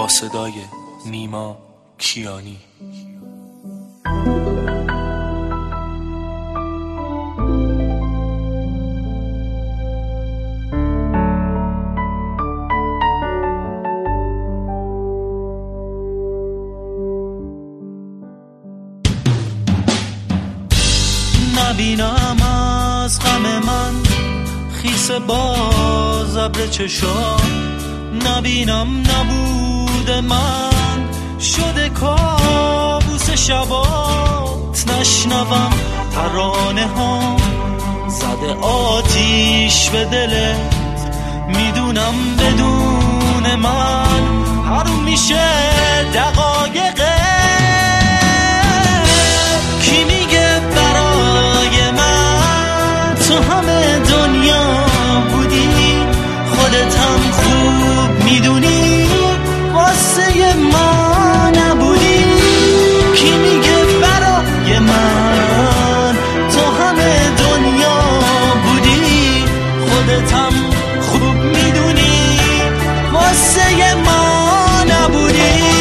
صدای نیما کیانی. نبینم از غم من خیس باز ابر چشام، نبینم نبود من شده کابوس شبات، نشنوم ترانه ها زده آتیش به دلت، میدونم بدون من حروم میشه دقایقه. کی میگه برای من تو همه دنیا بودی، خودت هم خوب میدونی واسه ما نبودی. کی میگه برای من تو همه دنیا بودی، خودت هم خوب میدونی واسه ما نبودی.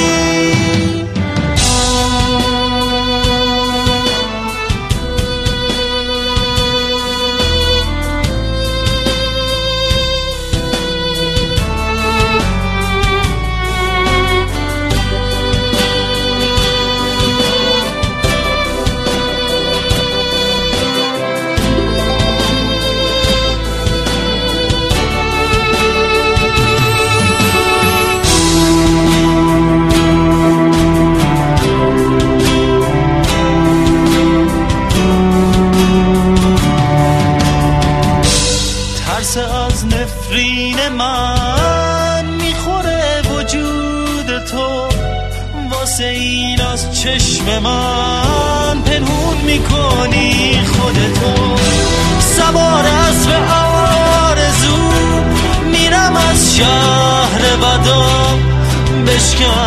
از نفرین من میخوره وجود تو، واسه این از چشم من پنهون میکنی خودتو. سوار اسب آرزو میرم از شهر ودا،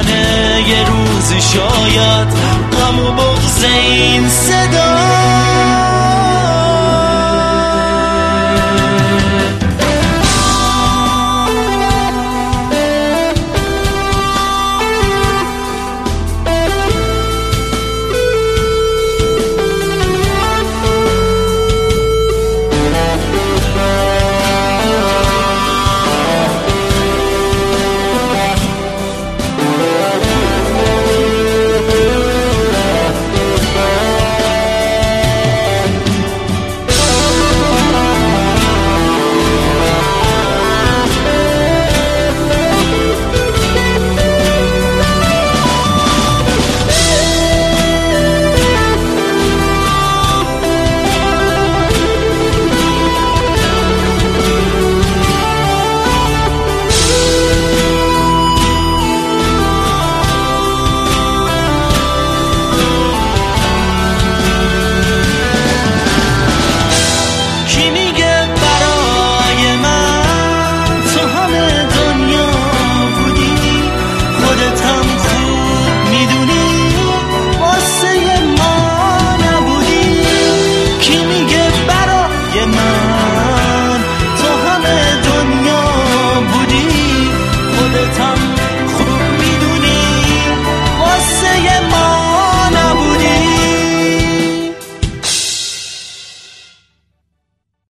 بشکنه یه روزی شاید غم و بغض این صدا.